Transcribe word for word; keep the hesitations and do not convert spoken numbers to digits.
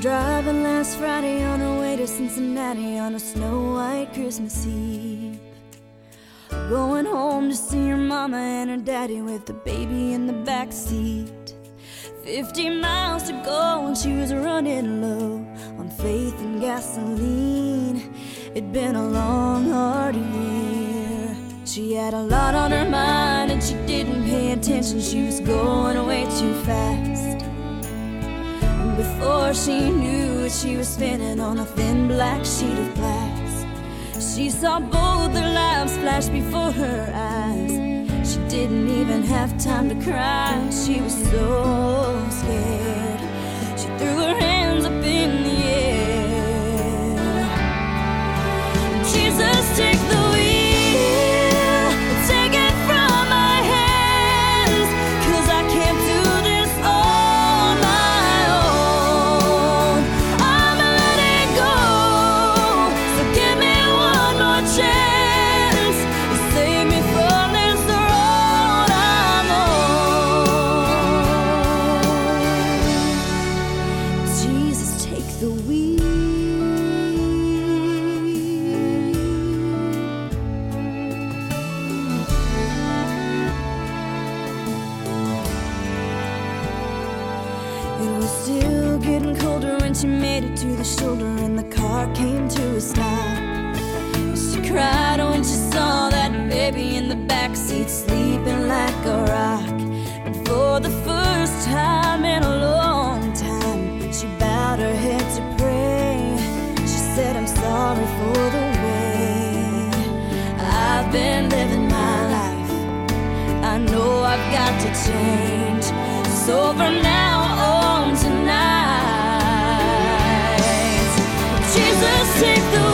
driving last Friday on her way to Cincinnati on a snow-white Christmas Eve. Going home to see her mama and her daddy with the baby in the back seat. Fifty miles to go and she was running low on faith and gasoline. It'd been a long, hard year. She had a lot on her mind and she didn't pay attention. She was going way too fast. And before she knew it, she was spinning on a thin black sheet of glass. She saw both their lives flash before her eyes. She didn't even have time to cry. She was so scared. She threw her hands up in the air. Jesus, take the wheel, take it from my hands, 'cause I can't do this on my own. I'm letting go, so give me one more chance to save me from this road I'm on. Jesus, take the wheel. It was still getting colder when she made it to the shoulder and the car came to a stop. She cried when she saw that baby in the backseat sleeping like a rock. And for the first time in a long time, she bowed her head to pray. She said, I'm sorry for the way I've been living my life. I know I've got to change. So from now on tonight, Jesus, take the